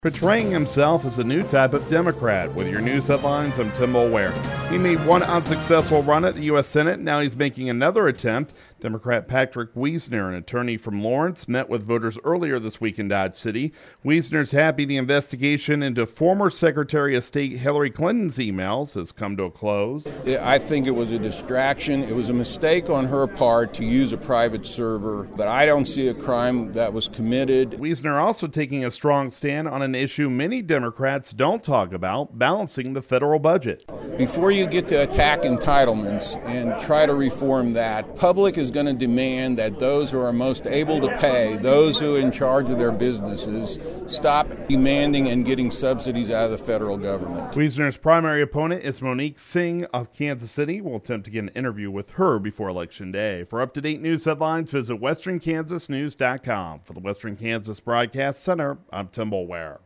Portraying himself as a new type of Democrat. With your news headlines, I'm Tim Mulware. He made one unsuccessful run at the U.S. Senate. Now he's making another attempt. Democrat Patrick Wiesner, an attorney from Lawrence, met with voters earlier this week in Dodge City. Wiesner's happy the investigation into former Secretary of State Hillary Clinton's emails has come to a close. I think it was a distraction. It was a mistake on her part to use a private server, but I don't see a crime that was committed. Wiesner also taking a strong stand on an issue many Democrats don't talk about, balancing the federal budget. Before you get to attack entitlements and try to reform that, public is going to demand that those who are most able to pay, those who are in charge of their businesses, stop demanding and getting subsidies out of the federal government. Wiesner's primary opponent is Monique Singh of Kansas City. We'll attempt to get an interview with her before Election Day. For up-to-date news headlines, visit westernkansasnews.com. For the Western Kansas Broadcast Center, I'm Tim Mulware.